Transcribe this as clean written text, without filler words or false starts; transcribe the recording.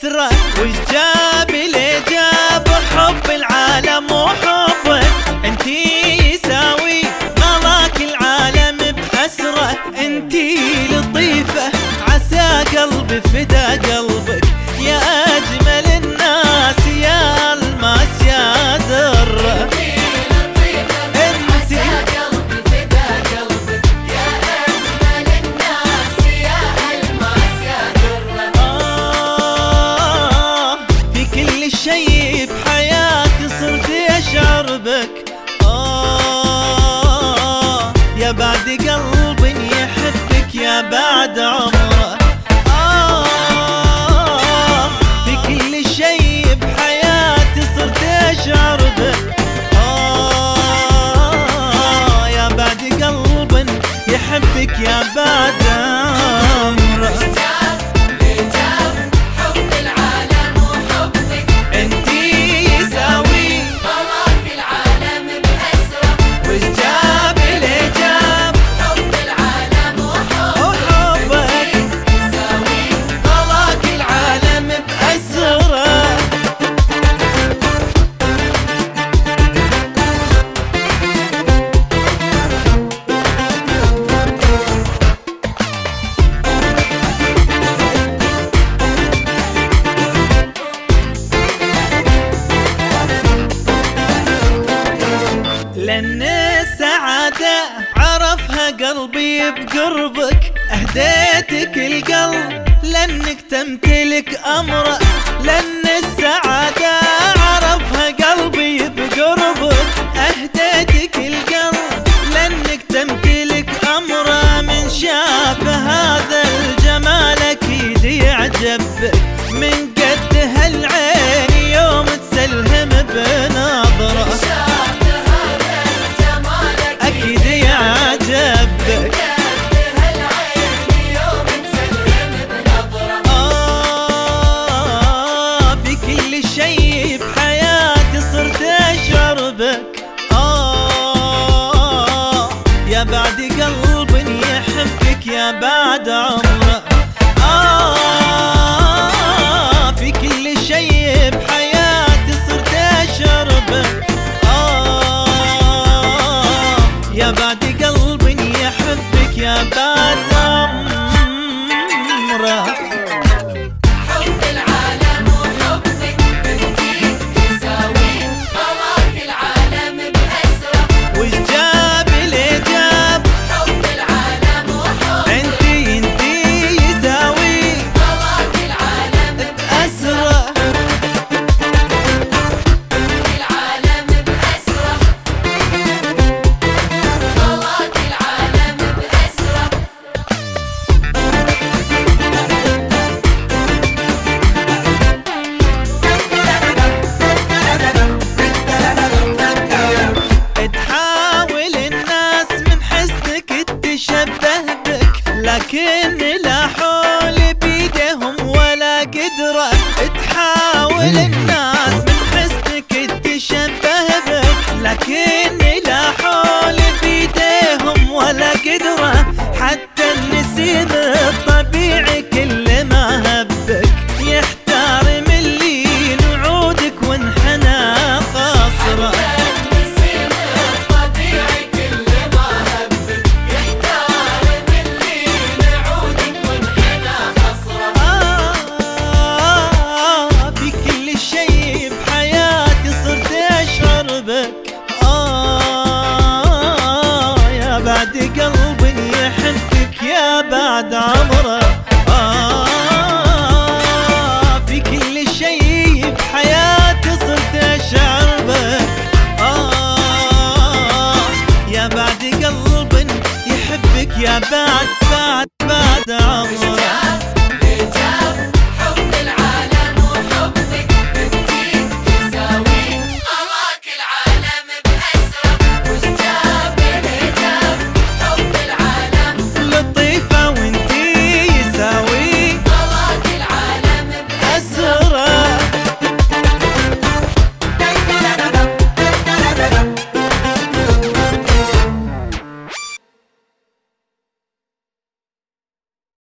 بأسره، وش جاب لي جاب حب العالم وحبك، انتي يساوي غلاك العالم بأسره، انتي لطيفة عسى قلبي فدا قلبك، يا أجمل الناس يا الماس يا ذرة، شي بحياتي صرت أشعر بك، يا بعد قلب يحبك يا بعد عمره، في كل شي بحياتي صرت أشعر بك، يا بعد قلب يحبك يا بعد عمره. لأن السعادة عرفها قلبي بقربك، أهديتك القلب لأنك تمتلك أمره، لأن السعادة عرفها قلبي بقربك، أهديتك القلب لأنك تمتلك أمره، من شاف هذا الجمال أكيد يعجبك، من قد هالعين يوم تسلهم بنظرة أكيد يعجبك، في كل شي بحياتي صرت أشعر بك، يا بعد قلب يحبك يا بعد عمره، في كل شي بحياتي صرت أشعر بك، يا بعد قلب يحبك يا بعد عمره. حب العالم وحبك انتي تساوي غلاك العالم بأسره، وش جاب لي جاب حب العالم وحبك انتي يساوي غلاك العالم بأسره، العالم بأسره، غلاك العالم بأسره. تحاول الناس من حسنك تشبه بك، لكن لا حول بيدهم ولا قدرة، تحاول الناس من حسنك تشبه بك، لكن لا حول بيدهم ولا قدرة، حتى النسيم الطبيعي كل ما هبك، يحتار من اللي نعودك وانحنى خاصرة، بعد قلب يحبك يا بعد